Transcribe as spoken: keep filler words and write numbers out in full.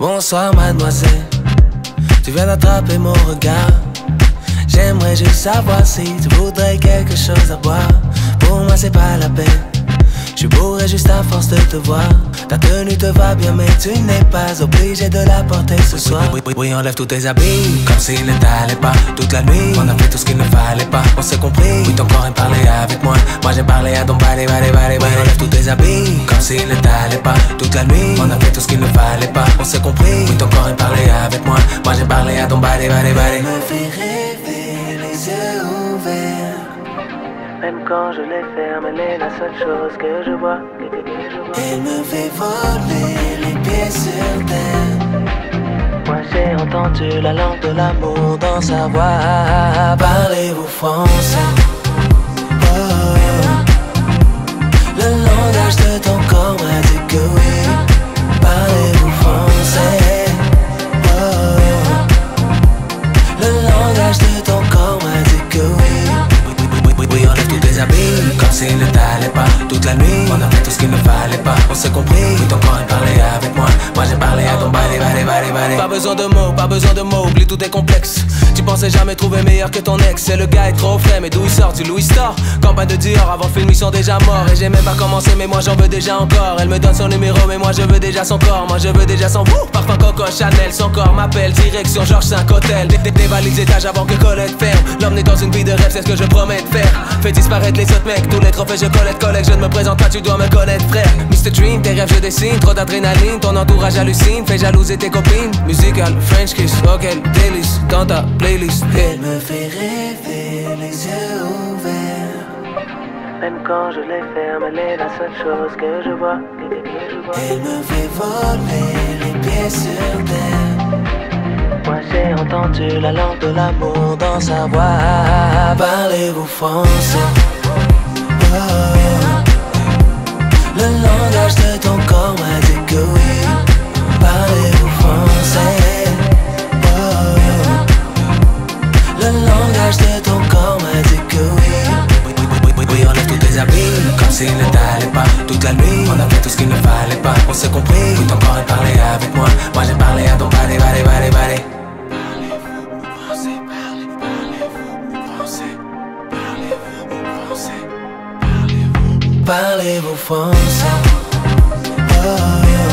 Bonsoir mademoiselle, tu viens d'attraper mon regard. J'aimerais juste savoir si tu voudrais quelque chose à boire. Pour moi c'est pas la peine, je bourrais juste à force de te voir. Ta tenue te va bien mais tu n'es pas obligé de la porter ce soir. Oui, oui, oui, enlève tous tes habits, comme s'il ne t'allait pas. Toute la nuit, on a fait tout ce qu'il ne fallait pas. On s'est compris, oui ton corps est parlé avec moi. Moi j'ai parlé à ton body, body, body, body. Enlève tous tes habits, comme s'il ne t'allait pas. Toute la nuit, on a fait tout ce qu'il ne fallait pas. On s'est compris, oui ton corps est parlé avec moi. Moi j'ai parlé à ton body, body, body. Elle me fait rêver, les yeux ouverts. Même quand je les ferme, elle est la seule chose que je vois. Elle me fait voler les pieds sur terre. Moi j'ai entendu la langue de l'amour dans sa voix. Parlez-vous français? Oh, oh. Le langage de ton corps m'a dit que oui. Parlez-vous français? Oh, oh. Le langage de ton corps m'a dit que oui. Oui, enlève tous tes habits, comme s'il ne t'allait pas. Toute la nuit, on a fait tout ce qu'il ne fallait pas. On s'est compris, oui ton corps est parlé avec moi. Moi j'ai parlé à ton body, body, body, body. Pas besoin de mots, pas besoin de mots, oublie tous tes complexes. Tu pensais jamais trouver meilleur que ton ex. Et le gars est trop frais, mais d'où il sort? Du Louis Store. Campagne de Dior, avant le film ils sont déjà morts. Et j'ai même pas commencé, mais moi j'en veux déjà encore. Elle me donne son numéro, mais moi je veux déjà son corps. Moi je veux déjà son wouh, parfum Coco Chanel. Son corps m'appelle, direction Georges cinq Hôtel. Dévalise étages avant que Colette ferme. L'emmener dans une vie de rêve, c'est ce que je promets de faire. Fais disparaître les autres mecs, tous les trophées je collecte, collecte. Je ne me présente pas, tu dois me connaître frère. mister Dream, tes rêves je dessine, trop d'adrénaline. Ton entourage hallucine, fais jalouser tes copines. Musical, French kiss, oh quel délice. Dans ta playlist, yeah. Elle me fait rêver, les yeux ouverts. Même quand je les ferme, elle est la seule chose que je vois. Elle me fait voler les pieds sur terre. Moi j'ai entendu la langue de l'amour dans sa voix. Parlez-vous français? Oh, oh. Le langage de ton corps m'a dit que oui. Parlez-vous français? Oh, oh. Le langage de ton corps m'a dit que oui. Oui, oui, oui, oui, oui, enlève tous tes habits, comme s'il ne t'allait pas. Toute la nuit, on a fait tout ce qu'il ne fallait pas. On s'est compris, oui ton corps est parlé avec moi. Moi j'ai parlé à ton body, body, body, body. Parlez-vous français? Oh, yeah.